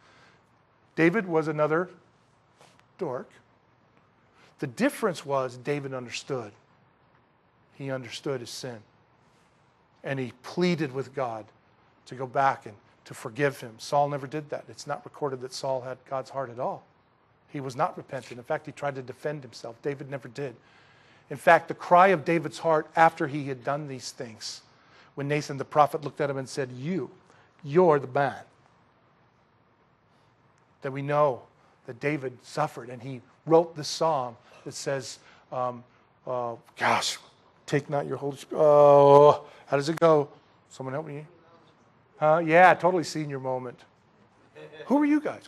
David was another dork. The difference was David understood. He understood his sin. And he pleaded with God to go back and to forgive him. Saul never did that. It's not recorded that Saul had God's heart at all. He was not repentant. In fact, he tried to defend himself. David never did. In fact, the cry of David's heart after he had done these things, when Nathan the prophet looked at him and said, you're the man, that we know that David suffered. And he wrote this song that says, take not your Holy Spirit. Oh, how does it go? Someone help me. Yeah, totally senior moment. Who are you guys?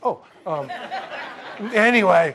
Anyway,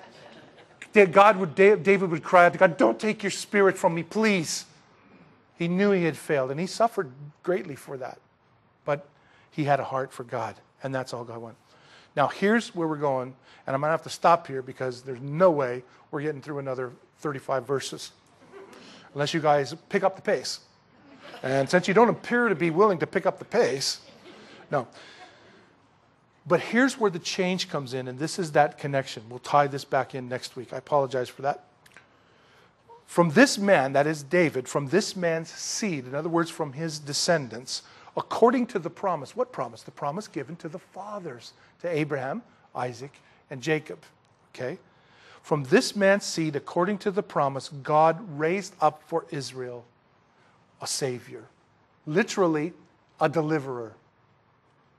David would cry out to God, don't take your spirit from me, please. He knew he had failed, and he suffered greatly for that. But he had a heart for God, and that's all God wanted. Now, here's where we're going, and I'm going to have to stop here because there's no way we're getting through another 35 verses unless you guys pick up the pace. And since you don't appear to be willing to pick up the pace, no. But here's where the change comes in, and this is that connection. We'll tie this back in next week. I apologize for that. From this man, that is David, from this man's seed, in other words, from his descendants, according to the promise. What promise? The promise given to the fathers, to Abraham, Isaac, and Jacob. Okay? From this man's seed, according to the promise, God raised up for Israel a Savior. Literally, a deliverer.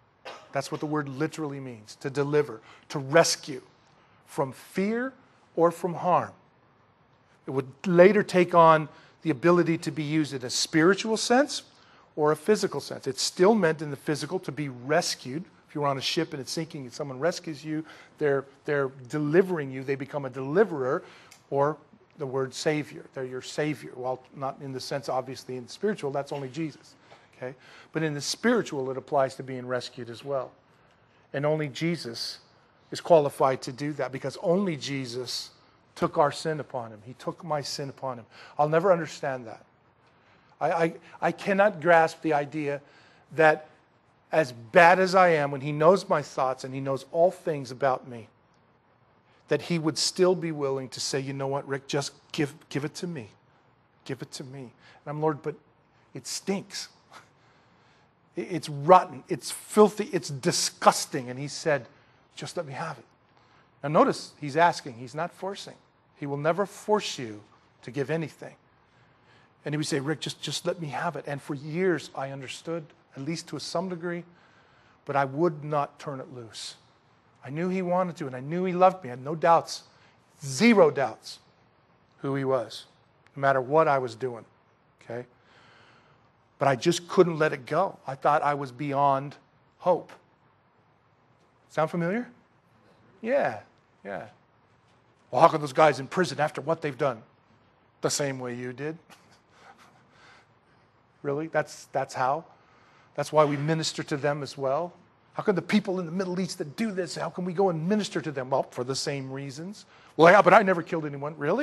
That's what the word literally means, to deliver, to rescue from fear or from harm. It would later take on the ability to be used in a spiritual sense or a physical sense. It's still meant in the physical to be rescued. If you're on a ship and it's sinking and someone rescues you, they're delivering you. They become a deliverer, or the word savior. They're your savior. Well, not in the sense, obviously, in the spiritual, that's only Jesus. Okay? But in the spiritual, it applies to being rescued as well. And only Jesus is qualified to do that, because only Jesus took our sin upon him. He took my sin upon him. I'll never understand that. I cannot grasp the idea that as bad as I am, when he knows my thoughts and he knows all things about me, that he would still be willing to say, you know what, Rick, just give it to me. Give it to me. And I'm, Lord, but it stinks. It's rotten. It's filthy. It's disgusting. And he said, just let me have it. Now notice, he's asking. He's not forcing. He will never force you to give anything. And he would say, Rick, just let me have it. And for years, I understood, at least to some degree, but I would not turn it loose. I knew he wanted to, and I knew he loved me. I had no doubts, 0 doubts, who he was, no matter what I was doing, okay? But I just couldn't let it go. I thought I was beyond hope. Sound familiar? Yeah. Well, how can those guys in prison after what they've done? The same way you did. Really? That's how? That's why we minister to them as well? How can the people in the Middle East that do this, how can we go and minister to them? Well, for the same reasons. Well, yeah, but I never killed anyone. Really?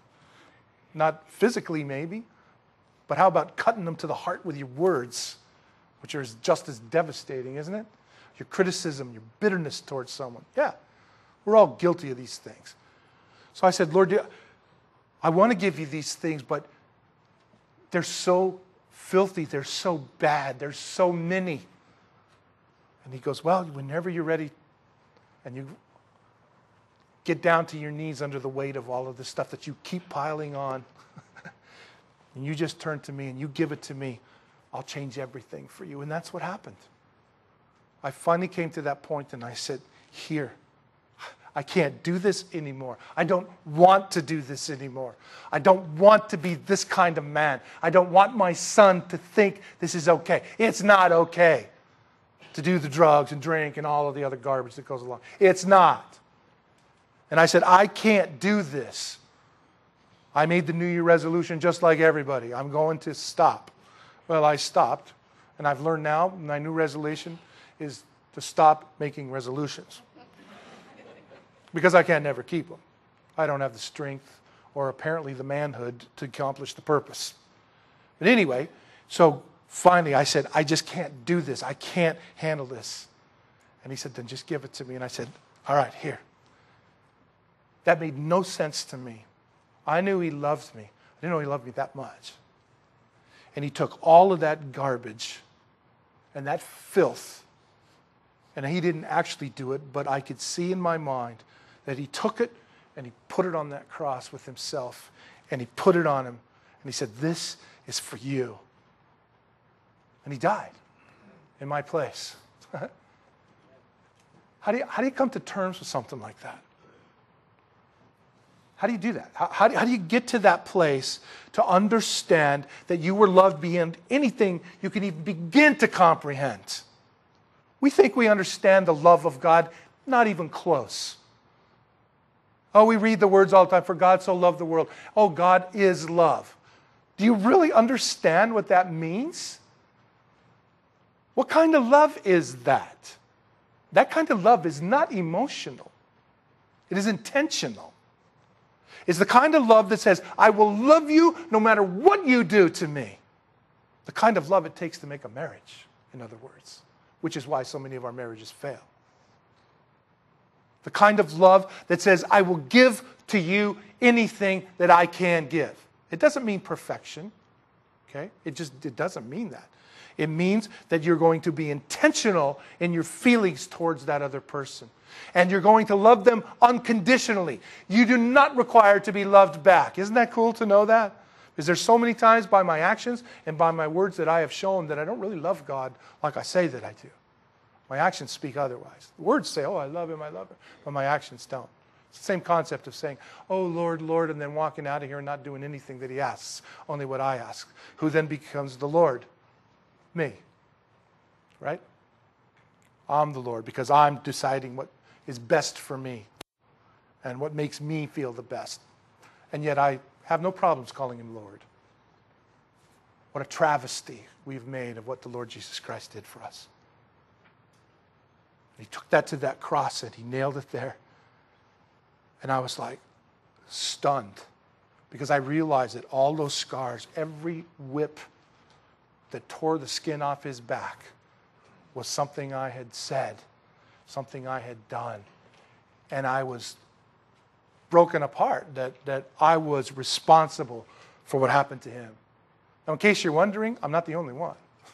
Not physically, maybe. But how about cutting them to the heart with your words, which are just as devastating, isn't it? Your criticism, your bitterness towards someone. Yeah, we're all guilty of these things. So I said, Lord, I want to give you these things, but they're so filthy, they're so bad, there's so many. And he goes, well, whenever you're ready and you get down to your knees under the weight of all of this stuff that you keep piling on, and you just turn to me and you give it to me, I'll change everything for you. And that's what happened. I finally came to that point and I said, here, I can't do this anymore. I don't want to do this anymore. I don't want to be this kind of man. I don't want my son to think this is okay. It's not okay to do the drugs and drink and all of the other garbage that goes along. It's not. And I said, I can't do this. I made the New Year resolution just like everybody. I'm going to stop. Well, I stopped. And I've learned now, my new resolution is to stop making resolutions. Because I can't never keep them. I don't have the strength or apparently the manhood to accomplish the purpose. But anyway, so finally I said, I just can't do this. I can't handle this. And he said, then just give it to me. And I said, all right, here. That made no sense to me. I knew he loved me. I didn't know he loved me that much. And he took all of that garbage and that filth, and he didn't actually do it, but I could see in my mind that he took it and he put it on that cross with himself, and he put it on him, and he said, this is for you. And he died in my place. How do you come to terms with something like that? How do you do that? How do you get to that place to understand that you were loved beyond anything you can even begin to comprehend? We think we understand the love of God, not even close. Oh, we read the words all the time, for God so loved the world. Oh, God is love. Do you really understand what that means? What kind of love is that? That kind of love is not emotional. It is intentional. It's the kind of love that says, I will love you no matter what you do to me. The kind of love it takes to make a marriage, in other words, which is why so many of our marriages fail. The kind of love that says, I will give to you anything that I can give. It doesn't mean perfection, okay? It doesn't mean that. It means that you're going to be intentional in your feelings towards that other person. And you're going to love them unconditionally. You do not require to be loved back. Isn't that cool to know that? Because there's so many times by my actions and by my words that I have shown that I don't really love God like I say that I do. My actions speak otherwise. The words say, oh, I love him, but my actions don't. It's the same concept of saying, oh, Lord, Lord, and then walking out of here and not doing anything that he asks, only what I ask. Who then becomes the Lord? Me. Right? I'm the Lord because I'm deciding what is best for me and what makes me feel the best. And yet I have no problems calling him Lord. What a travesty we've made of what the Lord Jesus Christ did for us. He took that to that cross and he nailed it there. And I was like stunned because I realized that all those scars, every whip that tore the skin off his back was something I had said, something I had done. And I was broken apart, that I was responsible for what happened to him. Now, in case you're wondering, I'm not the only one.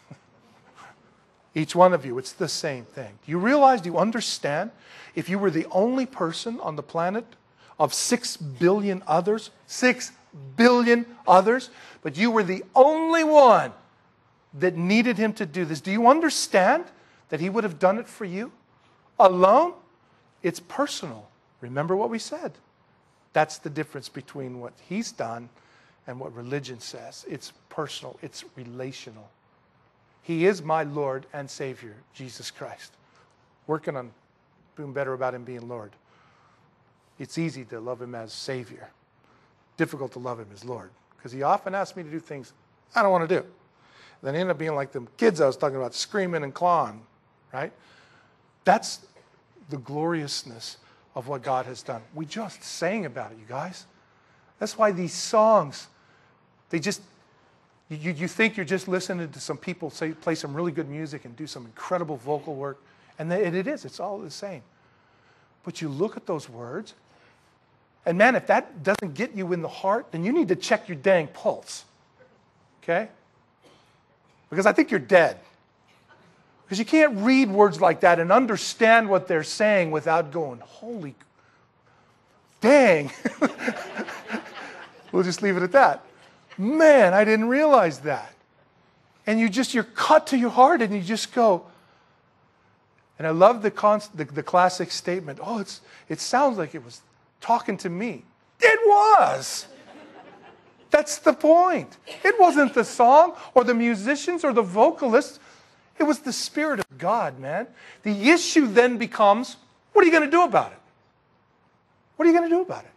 Each one of you, it's the same thing. Do you realize, do you understand? If you were the only person on the planet of 6 billion others, 6 billion others, but you were the only one that needed him to do this, do you understand that he would have done it for you? Alone? It's personal. Remember what we said. That's the difference between what he's done and what religion says. It's personal. It's relational. He is my Lord and Savior, Jesus Christ. Working on doing better about him being Lord. It's easy to love him as Savior. Difficult to love him as Lord. Because he often asks me to do things I don't want to do. Then I end up being like the kids I was talking about, screaming and clawing. Right? That's the gloriousness of what God has done. We just sang about it, you guys. That's why these songs, they just, you think you're just listening to some people play some really good music and do some incredible vocal work. And it is. It's all the same. But you look at those words, and man, if that doesn't get you in the heart, then you need to check your dang pulse. Okay? Because I think you're dead. Because you can't read words like that and understand what they're saying without going, holy dang. We'll just leave it at that. Man, I didn't realize that. And you're cut to your heart and you just go. And I love the classic statement, oh, it sounds like it was talking to me. It was. That's the point. It wasn't the song or the musicians or the vocalists. It was the Spirit of God, man. The issue then becomes, what are you going to do about it? What are you going to do about it?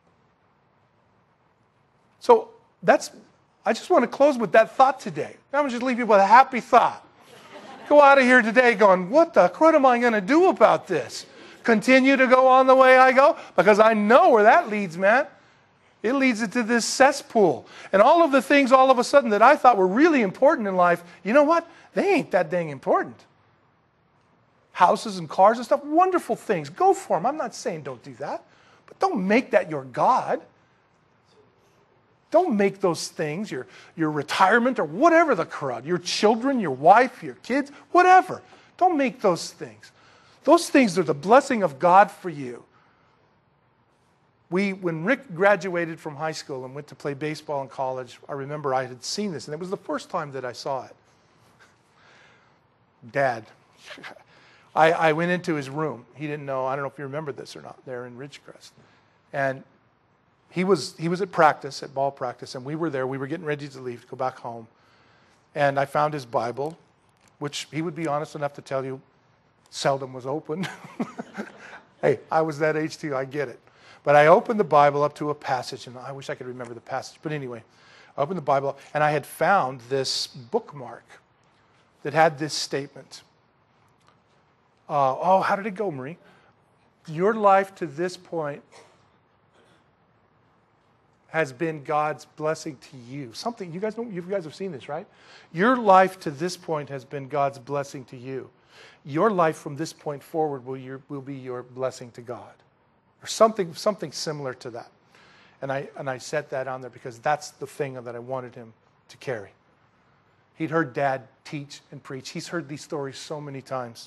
So I just want to close with that thought today. I'm going to just leave you with a happy thought. Go out of here today going, what am I going to do about this? Continue to go on the way I go? Because I know where that leads, man. It leads into this cesspool. And all of the things all of a sudden that I thought were really important in life, you know what? They ain't that dang important. Houses and cars and stuff, wonderful things. Go for them. I'm not saying don't do that. But don't make that your God. Don't make those things your retirement or whatever the crud. Your children, your wife, your kids, whatever. Don't make those things. Those things are the blessing of God for you. When Rick graduated from high school and went to play baseball in college, I remember I had seen this, and it was the first time that I saw it. Dad. I went into his room. He didn't know, I don't know if you remember this or not, there in Ridgecrest. And he was at practice, at ball practice, and we were there. We were getting ready to leave, to go back home. And I found his Bible, which he would be honest enough to tell you seldom was opened. Hey, I was that age too, I get it. But I opened the Bible up to a passage, and I wish I could remember the passage. But anyway, I opened the Bible up, and I had found this bookmark that had this statement. How did it go, Marie? Your life to this point has been God's blessing to you. Something, you guys have seen this, right? Your life to this point has been God's blessing to you. Your life from this point forward will be your blessing to God. Or something similar to that. And I set that on there because that's the thing that I wanted him to carry. He'd heard Dad teach and preach. He's heard these stories so many times.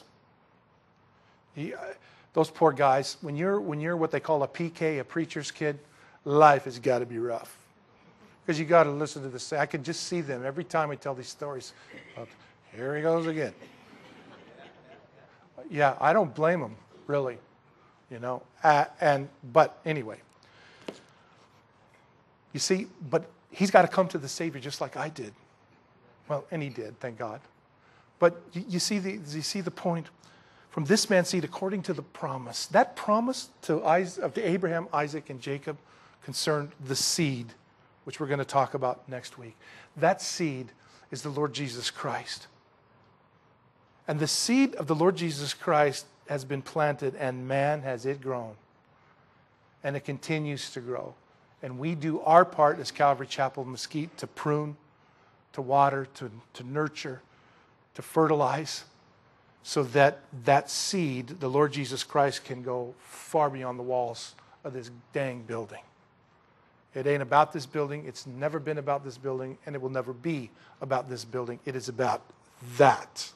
Those poor guys, when you're what they call a PK, a preacher's kid, life has got to be rough. Because you got to listen to this. I can just see them every time I tell these stories. Here he goes again. Yeah, I don't blame him, really. But anyway. You see, but he's got to come to the Savior just like I did. Well, and he did, thank God. But you see the point? From this man's seed, according to the promise. That promise to Abraham, Isaac, and Jacob concerned the seed, which we're going to talk about next week. That seed is the Lord Jesus Christ. And the seed of the Lord Jesus Christ has been planted, and man, has it grown. And it continues to grow. And we do our part as Calvary Chapel Mesquite to prune, to water, to nurture, to fertilize, so that that seed, the Lord Jesus Christ, can go far beyond the walls of this dang building. It ain't about this building. It's never been about this building, and it will never be about this building. It is about that.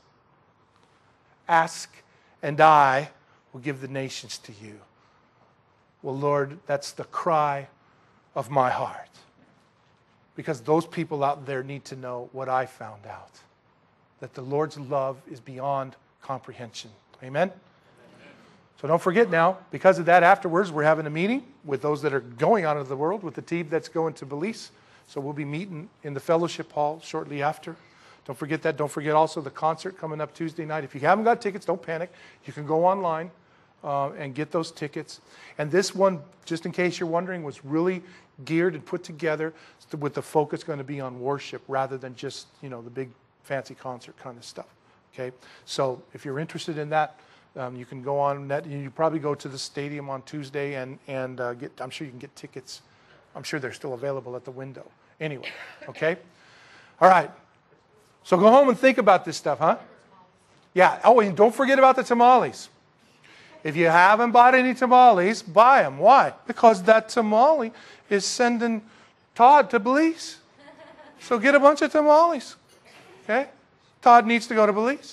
Ask, and I will give the nations to you. Well, Lord, that's the cry of my heart. Because those people out there need to know what I found out. That the Lord's love is beyond comprehension. Amen? So don't forget now, because of that, afterwards, we're having a meeting with those that are going out of the world, with the team that's going to Belize. So we'll be meeting in the fellowship hall shortly after. Don't forget that. Don't forget also the concert coming up Tuesday night. If you haven't got tickets, don't panic. You can go online and get those tickets. And this one, just in case you're wondering, was really geared and put together with the focus going to be on worship rather than just, the big fancy concert kind of stuff. Okay? So if you're interested in that, you can go on net. You probably go to the stadium on Tuesday and get, I'm sure you can get tickets. I'm sure they're still available at the window. Anyway, okay? All right. So go home and think about this stuff, huh? Yeah. Oh, and don't forget about the tamales. If you haven't bought any tamales, buy them. Why? Because that tamale is sending Todd to Belize. So get a bunch of tamales. Okay? Todd needs to go to Belize.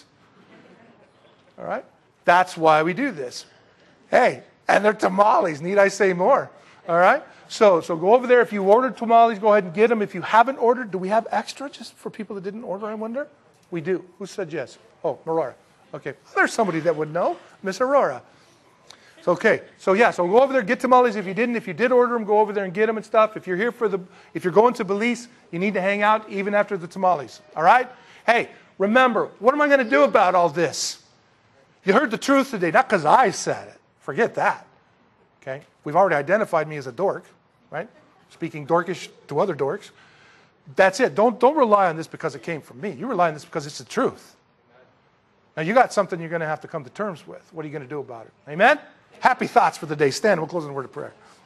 All right? That's why we do this. Hey, and they're tamales. Need I say more? All right? So go over there. If you ordered tamales, go ahead and get them. If you haven't ordered, do we have extra just for people that didn't order, I wonder? We do. Who said yes? Oh, Aurora. Okay. There's somebody that would know. Miss Aurora. Okay. So go over there, get tamales if you didn't. If you did order them, go over there and get them and stuff. If you're here if you're going to Belize, you need to hang out even after the tamales. All right? Hey, remember, what am I going to do about all this? You heard the truth today, not because I said it. Forget that. Okay? We've already identified me as a dork, right? Speaking dorkish to other dorks. That's it. Don't rely on this because it came from me. You rely on this because it's the truth. Now, you got something you're going to have to come to terms with. What are you going to do about it? Amen? Happy thoughts for the day. Stand. We'll close in a word of prayer.